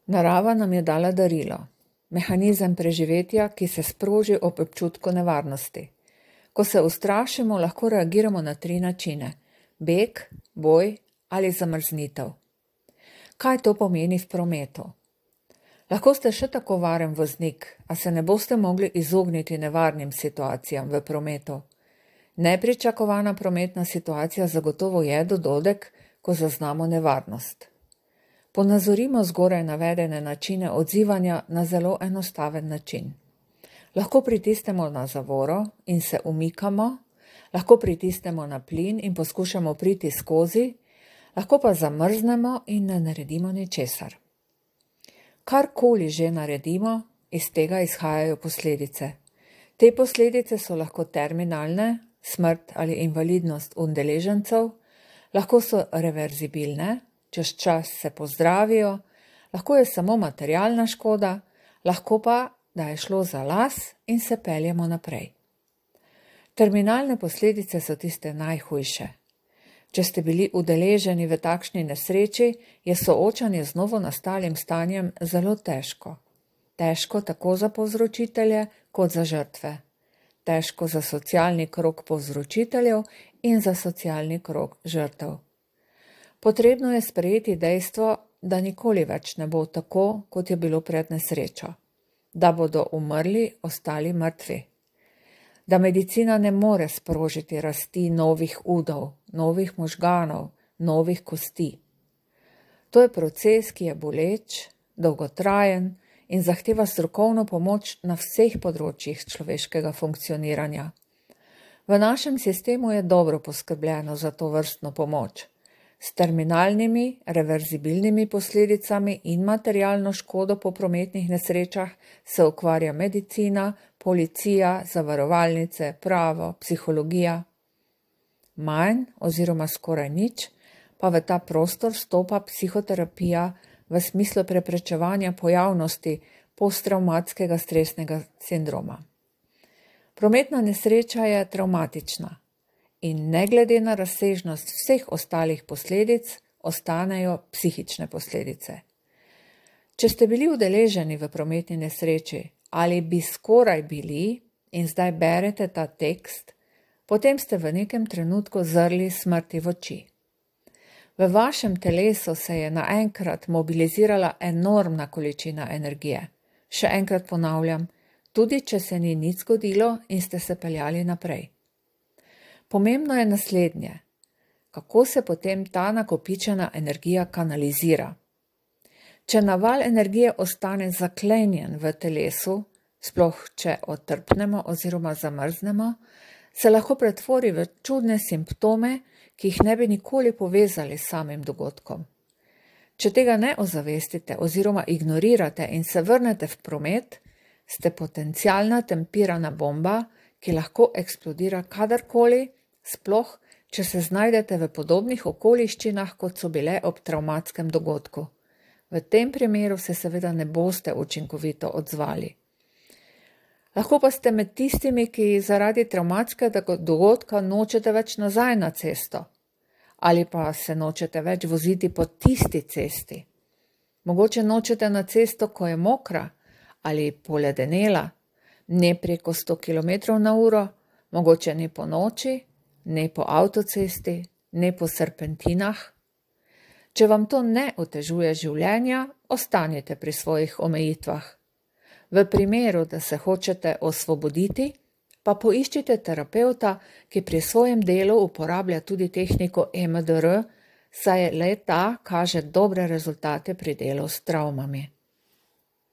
Narava nam je dala darilo, mehanizem preživetja, ki se sproži ob občutku nevarnosti. Ko se ustrašimo, lahko reagiramo na 3 načine: beg, boj ali zamrznitev. Kaj to pomeni v prometu? Lahko ste še tako varen voznik, a se ne boste mogli izogniti nevarnim situacijam v prometu. Nepričakovana prometna situacija zagotovo je dogodek, ko zaznamo nevarnost. Ponazorimo zgoraj navedene načine odzivanja na zelo enostaven način. Lahko pritisnemo na zavoro in se umikamo, lahko pritisnemo na plin in poskušamo priti skozi, lahko pa zamrznemo in ne naredimo ničesar. Karkoli že naredimo, iz tega izhajajo posledice. Te posledice so lahko terminalne, smrt ali invalidnost udeležencev, lahko so reverzibilne, čez čas se pozdravijo, lahko je samo materialna škoda, lahko pa, da je šlo za las in se peljemo naprej. Terminalne posledice so tiste najhujše. Če ste bili udeleženi v takšni nesreči, je soočanje z novo nastalim stanjem zelo težko. Težko tako za povzročitelje kot za žrtve. Težko za socialni krog povzročiteljev in za socialni krog žrtev. Potrebno je sprejeti dejstvo, da nikoli več ne bo tako, kot je bilo pred nesrečo. Da bodo umrli, ostali mrtvi. Da medicina ne more sprožiti rasti novih udov, novih možganov, novih kosti. To je proces, ki je boleč, dolgotrajen in zahteva strokovno pomoč na vseh področjih človeškega funkcioniranja. V našem sistemu je dobro poskrbljeno za to vrstno pomoč. S terminalnimi, reverzibilnimi posledicami in materialno škodo po prometnih nesrečah se ukvarja medicina, policija, zavarovalnice, pravo, psihologija. Manj oziroma skoraj nič pa v ta prostor vstopa psihoterapija v smislu preprečevanja pojavnosti posttravmatskega stresnega sindroma. Prometna nesreča je travmatična in ne glede na razsežnost vseh ostalih posledic, ostanejo psihične posledice. Če ste bili udeleženi v prometni nesreči ali bi skoraj bili in zdaj berete ta tekst, potem ste v nekem trenutku zrli smrti v oči. V vašem telesu se je naenkrat mobilizirala enormna količina energije. Še enkrat ponavljam, tudi če se ni nič zgodilo in ste se peljali naprej. Pomembno je naslednje, kako se potem ta nakopičena energija kanalizira. Če naval energije ostane zaklenjen v telesu, sploh če otrpnemo oziroma zamrznemo, se lahko pretvori v čudne simptome, ki jih ne bi nikoli povezali s samim dogodkom. Če tega ne ozavestite oziroma ignorirate in se vrnete v promet, ste potencialna tempirana bomba, ki lahko eksplodira kadarkoli, sploh, če se znajdete v podobnih okoliščinah, kot so bile ob travmatskem dogodku. V tem primeru se seveda ne boste učinkovito odzvali. Lahko pa ste med tistimi, ki zaradi travmatskega dogodka nočete več nazaj na cesto, ali pa se nočete več voziti po tisti cesti. Mogoče nočete na cesto, ko je mokra ali poledenela, ne preko 100 km/h, mogoče ne po noči, ne po avtocesti, ne po serpentinah. Če vam to ne otežuje življenja, ostanite pri svojih omejitvah. V primeru, da se hočete osvoboditi, pa poiščite terapevta, ki pri svojem delu uporablja tudi tehniko EMDR, saj le ta kaže dobre rezultate pri delu s travmami.